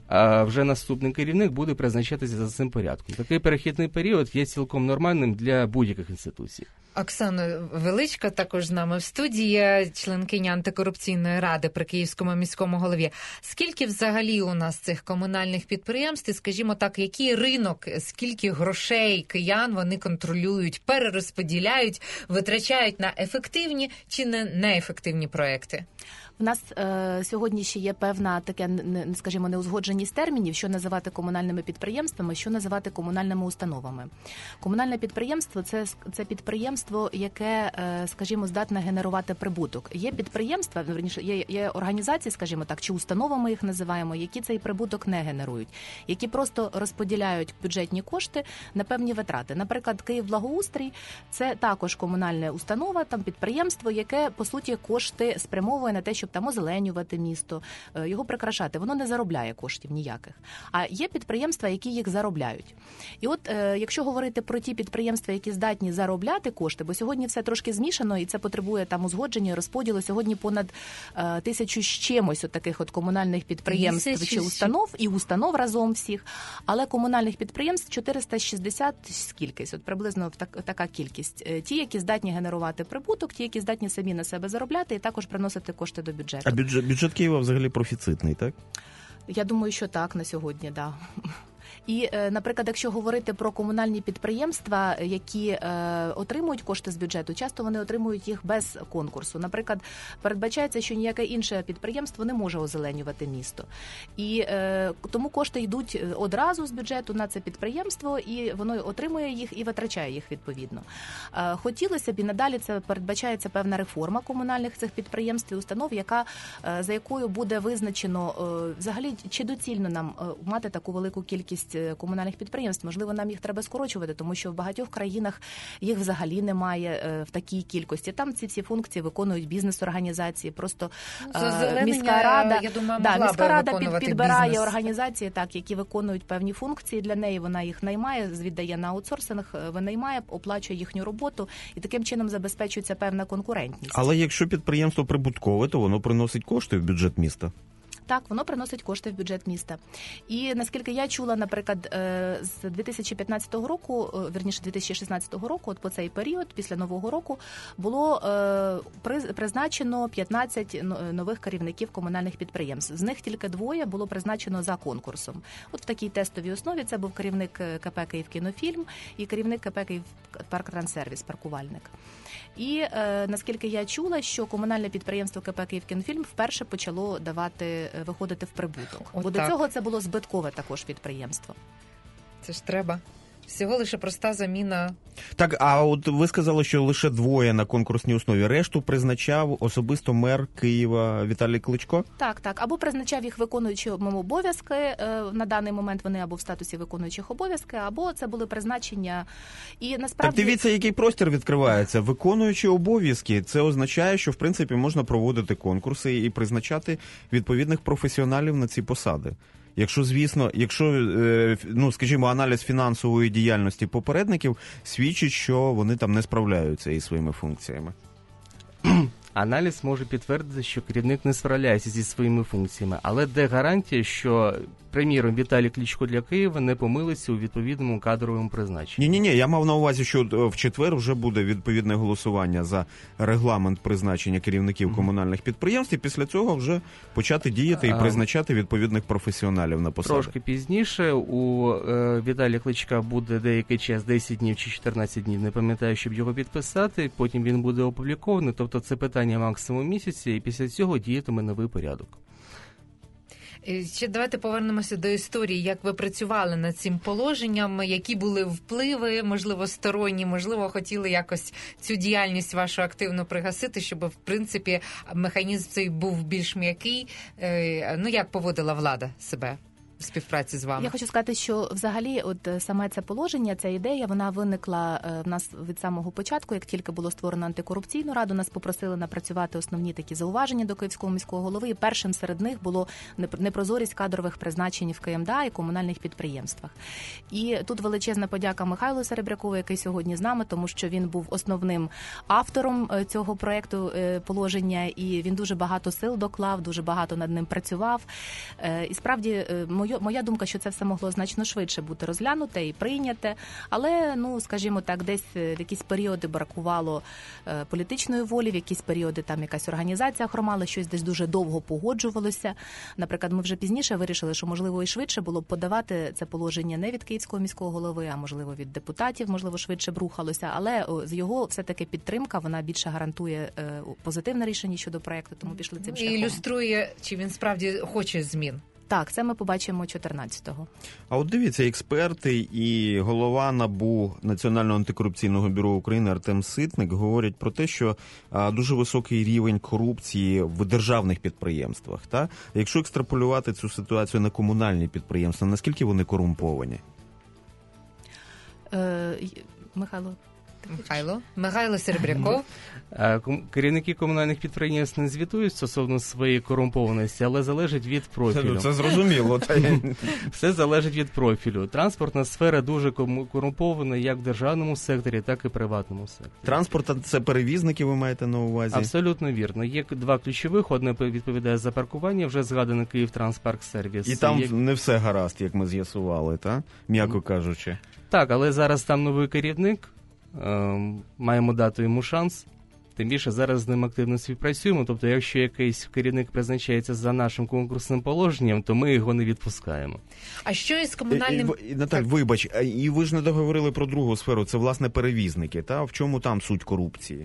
вже наступний керівник буде призначатися за цим порядком. Такий перехідний період є цілком нормальним для будь-яких інституцій. Оксана Величко також з нами в студії, членкиня антикорупційної ради при Київському міському голові. Скільки взагалі у нас цих комунальних підприємств, і, скажімо так, який ринок, скільки грошей киян вони контролюють, перерозподіляють, витрачають на ефективні чи неефективні проекти? В нас сьогодні ще є певна таке, скажімо, неузгодженість термінів, що називати комунальними підприємствами, що називати комунальними установами. Комунальне підприємство – це підприємство, яке, скажімо, здатне генерувати прибуток. Є підприємства, верніше, є організації, скажімо так, чи установи ми їх називаємо, які цей прибуток не генерують, які просто розподіляють бюджетні кошти на певні витрати. Наприклад, Київблагоустрій – це також комунальна установа, там підприємство, яке, по суті, кошти спрямовує на те, щоб там озеленювати місто, його прикрашати. Воно не заробляє коштів ніяких. А є підприємства, які їх заробляють. І от, якщо говорити про ті підприємства, які здатні заробляти кошти, бо сьогодні все трошки змішано, і це потребує там узгодження, розподілу. Сьогодні понад 1000 з чимось от таких от комунальних підприємств чи установ, і установ разом всіх. Але комунальних підприємств 460 скількись, от приблизно така кількість. Ті, які здатні генерувати прибуток, ті, які здатні самі на себе заробляти і також приносити кошти до бюджету. А бюджет Києва взагалі профіцитний, так? Я думаю, що так на сьогодні, так. І, наприклад, якщо говорити про комунальні підприємства, які отримують кошти з бюджету, часто вони отримують їх без конкурсу. Наприклад, передбачається, що ніяке інше підприємство не може озеленювати місто. І тому кошти йдуть одразу з бюджету на це підприємство, і воно отримує їх і витрачає їх відповідно. Хотілося б, і надалі це передбачається певна реформа комунальних цих підприємств і установ, за якою буде визначено взагалі, чи доцільно нам мати таку велику кількість комунальних підприємств. Можливо, нам їх треба скорочувати, тому що в багатьох країнах їх взагалі немає в такій кількості. Там ці всі функції виконують бізнес-організації. Просто міська рада, я думаю, міська рада підбирає бізнес. Організації, які виконують певні функції для неї. Вона їх наймає, віддає на аутсорсинг, винаймає, оплачує їхню роботу, і таким чином забезпечується певна конкурентність. Але якщо підприємство прибуткове, то воно приносить кошти в бюджет міста. Так, воно приносить кошти в бюджет міста. І наскільки я чула, наприклад, з 2015 року, вірніше 2016 року, от по цей період, після Нового року, було призначено 15 нових керівників комунальних підприємств. З них тільки 2 було призначено за конкурсом. От в такій тестовій основі це був керівник КП «Київкінофільм» і керівник КП «Київпарктрансервіс», паркувальник. І наскільки я чула, що комунальне підприємство КП «Київкінофільм» вперше почало виходити в прибуток. Бо до цього це було збиткове також підприємство. Це ж треба. Всього лише проста заміна. Так, а от ви сказали, що лише 2 на конкурсній основі. Решту призначав особисто мер Києва Віталій Кличко? Так. Або призначав їх виконуючими обов'язки. На даний момент вони або в статусі виконуючих обов'язки, або це були призначення. І насправді... Так дивіться, який простір відкривається. Виконуючі обов'язки. Це означає, що в принципі можна проводити конкурси і призначати відповідних професіоналів на ці посади. Якщо, звісно, ну, скажімо, аналіз фінансової діяльності попередників свідчить, що вони там не справляються із своїми функціями. Аналіз може підтвердити, що керівник не справляється зі своїми функціями, але де гарантія, що, приміром, Віталій Кличко для Києва не помилиться у відповідному кадровому призначенні? Ні, я мав на увазі, що в четвер вже буде відповідне голосування за регламент призначення керівників комунальних підприємств, і після цього вже почати діяти і призначати відповідних професіоналів на посади. Трошки пізніше у Віталія Кличка буде деякий час, 10 днів чи 14 днів, не пам'ятаю, щоб його підписати, потім він буде опублікований, тобто це питання максимум місяця, і після цього діятиме новий порядок. Ще давайте повернемося до історії, як ви працювали над цим положенням, які були впливи, можливо, сторонні, можливо, хотіли якось цю діяльність вашу активно пригасити, щоб, в принципі, механізм цей був більш м'який. Ну, як поводила влада себе в співпраці з вами? Я хочу сказати, що взагалі от саме це положення, ця ідея, вона виникла в нас від самого початку. Як тільки було створено антикорупційну раду, нас попросили напрацювати основні такі зауваження до Київського міського голови. І першим серед них було непрозорість кадрових призначень в КМДА і комунальних підприємствах. І тут величезна подяка Михайлу Серебрякову, який сьогодні з нами, тому що він був основним автором цього проекту положення, і він дуже багато сил доклав, дуже багато над ним працював. І справді, моя думка, що це все могло значно швидше бути розглянуте і прийняте, але, ну, скажімо так, десь в якісь періоди бракувало політичної волі, в якісь періоди там якась організація хромала, щось десь дуже довго погоджувалося. Наприклад, ми вже пізніше вирішили, що, можливо, і швидше було б подавати це положення не від Київського міського голови, а, можливо, від депутатів, можливо, швидше б рухалося, але з його все-таки підтримка, вона більше гарантує позитивне рішення щодо проекту, тому пішли цим шляхом. І ілюструє, чи він справді хоче змін. Так, це ми побачимо 14-го. А от дивіться, експерти і голова НАБУ Національного антикорупційного бюро України Артем Ситник говорять про те, що дуже високий рівень корупції в державних підприємствах. Та? Якщо екстраполювати цю ситуацію на комунальні підприємства, наскільки вони корумповані? Михайло Серебряков. Керівники комунальних підприємств не звітують стосовно своєї корумпованості, але залежить від профілю. Це зрозуміло. Все залежить від профілю. Транспортна сфера дуже корумпована як в державному секторі, так і в приватному секторі. Транспорт – це перевізники, ви маєте на увазі? Абсолютно вірно. Є два ключових. Одне відповідає за паркування, вже згаданий Київтранспарксервіс. І там не все гаразд, як ми з'ясували, та? М'яко кажучи. Так, але зараз там новий керівник. Маємо дати йому шанс. Тим більше зараз з ним активно співпрацюємо. Тобто, якщо якийсь керівник призначається за нашим конкурсним положенням, то ми його не відпускаємо. А що із комунальним... Наталь, вибач, і ви ж не договорили про другу сферу, це, власне, перевізники. Та? В чому там суть корупції?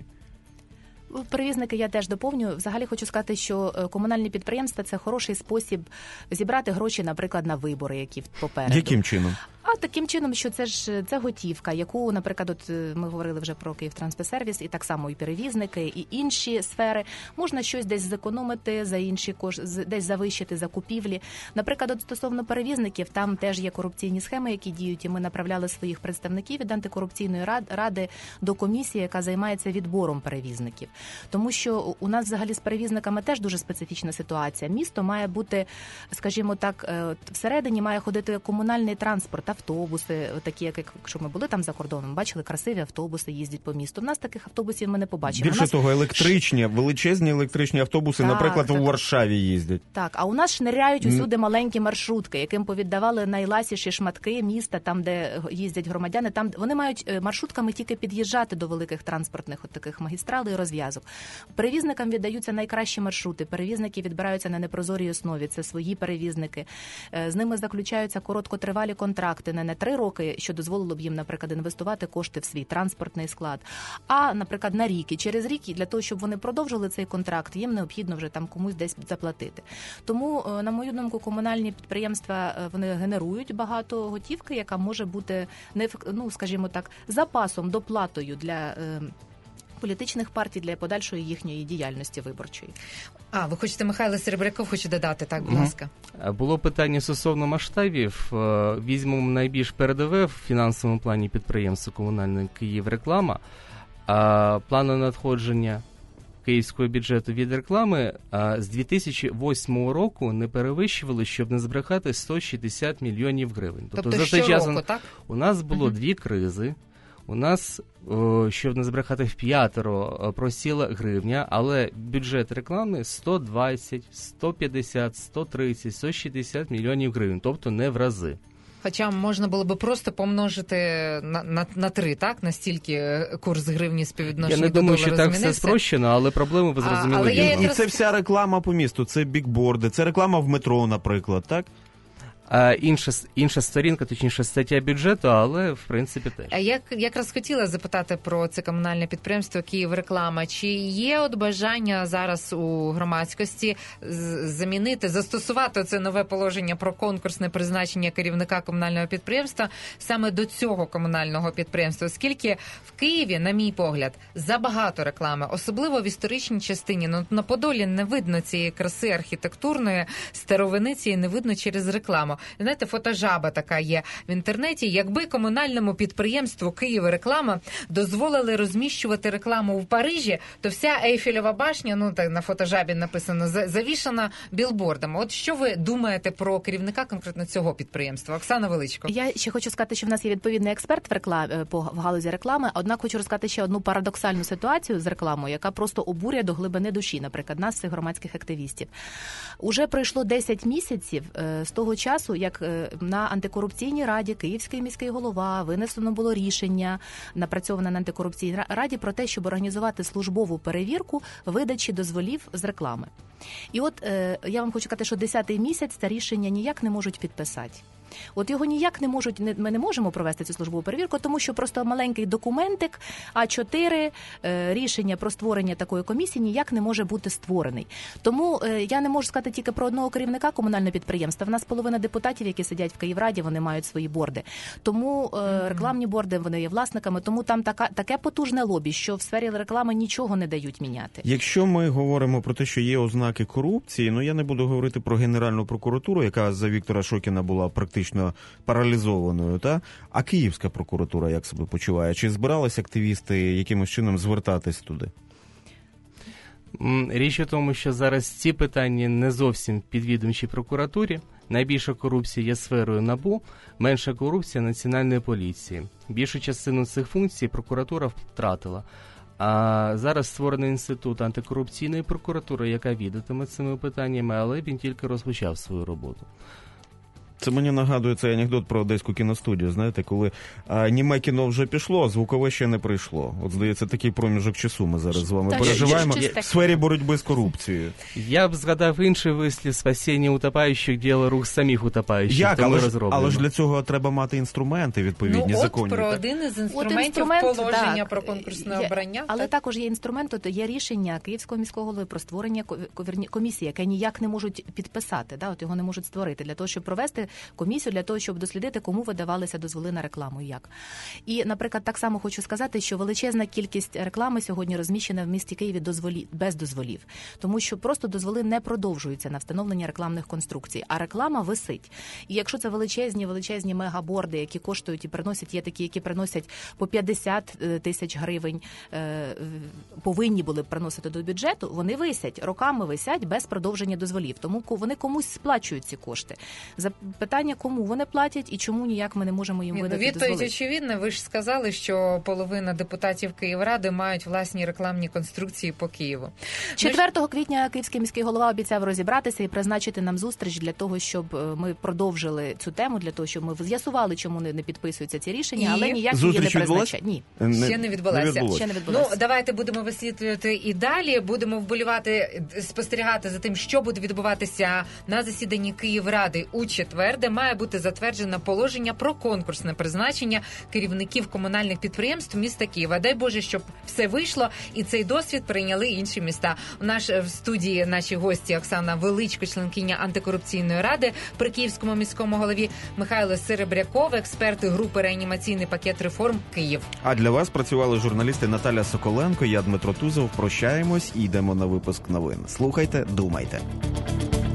Перевізники я теж доповню. Взагалі хочу сказати, що комунальні підприємства – це хороший спосіб зібрати гроші, наприклад, на вибори, які попереду. Яким чином? А таким чином, що це готівка, яку, наприклад, от ми говорили вже про Київтранспарсервіс, і так само і перевізники, і інші сфери. Можна щось десь зекономити за інші десь завищити закупівлі. Наприклад, от стосовно перевізників, там теж є корупційні схеми, які діють, і ми направляли своїх представників від антикорупційної ради до комісії, яка займається відбором перевізників. Тому що у нас взагалі з перевізниками теж дуже специфічна ситуація. Місто має бути, скажімо так, всередині має ходити комунальний транспорт, автобуси, такі, як якщо ми були там за кордоном, бачили, красиві автобуси їздять по місту. У нас таких автобусів ми не побачимо. Більше того, електричні, величезні електричні автобуси, так, наприклад, у Варшаві їздять. Так, а у нас шниряють усюди маленькі маршрутки, яким повіддавали найласіші шматки міста, там, де їздять громадяни. Там вони мають маршрутками тільки під'їжджати до великих транспортних от таких магістралей і розв'язок. Перевізникам віддаються найкращі маршрути. Перевізники відбираються на непрозорій основі. Це свої перевізники. З ними заключаються короткотривалі контракти на 3 роки, що дозволило б їм, наприклад, інвестувати кошти в свій транспортний склад. А, наприклад, на рік. І через рік, для того, щоб вони продовжили цей контракт, їм необхідно вже там комусь десь заплатити. Тому, на мою думку, комунальні підприємства, вони генерують багато готівки, яка може бути, скажімо так, запасом, доплатою для політичних партій для подальшої їхньої діяльності виборчої. Ви хочете, Михайло Серебряков хоче додати, так, будь ласка. Було питання стосовно масштабів. Візьмемо найбільш передове в фінансовому плані підприємства комунальної Київреклама. Плани надходження київського бюджету від реклами з 2008 року не перевищували, щоб не збрехати, 160 мільйонів гривень. Тобто за цей час щороку, так? у нас було дві кризи. У нас, щоб не збрехати, вп'ятеро просіла гривня, але бюджет реклами 120, 150, 130, 160 мільйонів гривень, тобто не в рази. Хоча можна було би просто помножити на 3, так? Настільки курс гривні співвідношення Я не до думаю, долара що так змінився. все спрощено, але проблеми ви зрозуміли. Але я вірно. І це вся реклама по місту, це бікборди, це реклама в метро, наприклад, так? Інша сторінка, точніше стаття бюджету, але в принципі теж. А якраз хотіла запитати про це комунальне підприємство «Київреклама». Чи є от бажання зараз у громадськості застосувати це нове положення про конкурсне призначення керівника комунального підприємства саме до цього комунального підприємства? Оскільки в Києві, на мій погляд, забагато реклами, особливо в історичній частині. Ну, на Подолі не видно цієї краси архітектурної, старовини цієї не видно через рекламу. Знаєте, фотожаба така є в інтернеті. Якби комунальному підприємству «Київреклама» дозволили розміщувати рекламу в Парижі, то вся Ейфелева башня, ну так на фотожабі написано, завішана білбордами. От що ви думаєте про керівника конкретно цього підприємства? Оксана Величко. Я ще хочу сказати, що в нас є відповідний експерт в галузі реклами, однак хочу розказати ще одну парадоксальну ситуацію з рекламою, яка просто обурює до глибини душі, наприклад, нас, цих громадських активістів. Уже пройшло 10 місяців з того часу, як на антикорупційній раді Київський міський голова винесено було рішення, напрацьоване на антикорупційній раді, про те, щоб організувати службову перевірку видачі дозволів з реклами. І от я вам хочу сказати, що 10-й місяць це рішення ніяк не можуть підписати. От його ніяк не можуть, ми не можемо провести цю службову перевірку, тому що просто маленький документик А4, рішення про створення такої комісії ніяк не може бути створений. Тому я не можу сказати тільки про одного керівника комунального підприємства. В нас половина депутатів, які сидять в Київраді, вони мають свої борди. Тому рекламні борди, вони є власниками, тому там таке потужне лобі, що в сфері реклами нічого не дають міняти. Якщо ми говоримо про те, що є ознаки корупції, ну я не буду говорити про Генеральну прокуратуру, яка за Віктора Шокіна була практично паралізованою, а Київська прокуратура як себе почуває? Чи збирались активісти якимось чином звертатись туди? Річ у тому, що зараз ці питання не зовсім підвідомчі прокуратурі. Найбільша корупція є сферою НАБУ, менша корупція Національної поліції. Більшу частину цих функцій прокуратура втратила. А зараз створений інститут антикорупційної прокуратури, яка відатиме цими питаннями, але він тільки розпочав свою роботу. Це мені нагадує цей анекдот про Одеську кіностудію, знаєте, коли німе кіно вже пішло, а звукове ще не прийшло. От, здається, такий проміжок часу ми зараз з вами переживаємо в сфері боротьби з корупцією. Я б згадав інший вислів: спасіння утопаючих – діло рук самих утопаючих. Як? Але ж для цього треба мати інструменти відповідні, законні. Про один із інструментів положення про конкурсне обрання. Але також є інструмент, то є рішення Київського міського голови про створення комісії, яке ніяк не можуть підписати, от його не можуть створити, для того, щоб провести комісію, для того, щоб дослідити, кому видавалися дозволи на рекламу і як. І, наприклад, так само хочу сказати, що величезна кількість реклами сьогодні розміщена в місті Києві без дозволів. Тому що просто дозволи не продовжуються на встановлення рекламних конструкцій, а реклама висить. І якщо це величезні мегаборди, які коштують і приносять, є такі, які приносять по 50 тисяч гривень, повинні були б приносити до бюджету, вони висять, роками висять без продовження дозволів. Тому вони комусь сплачують ці кошти. Питання, кому вони платять і чому ніяк ми не можемо їм видати дозволи. Відповідь очевидна. Ви ж сказали, що половина депутатів Київради мають власні рекламні конструкції по Києву. 4 квітня Київський міський голова обіцяв розібратися і призначити нам зустріч для того, щоб ми продовжили цю тему, для того, щоб ми з'ясували, чому не підписуються ці рішення, але ніяк її не призначають. Ні. Ще не відбулася. Ну, давайте будемо висвітлювати і далі, будемо вболівати, спостерігати за тим, що буде відбуватися на засіданні Київради у четвер, де має бути затверджено положення про конкурсне призначення керівників комунальних підприємств міста Києва. Дай Боже, щоб все вийшло і цей досвід прийняли інші міста. В студії наші гості Оксана Величко, членкиня антикорупційної ради при Київському міському голові, Михайло Серебряков, експерти групи «Реанімаційний пакет реформ Київ». А для вас працювали журналісти Наталя Соколенко, я Дмитро Тузов. Прощаємось і йдемо на випуск новин. Слухайте, думайте.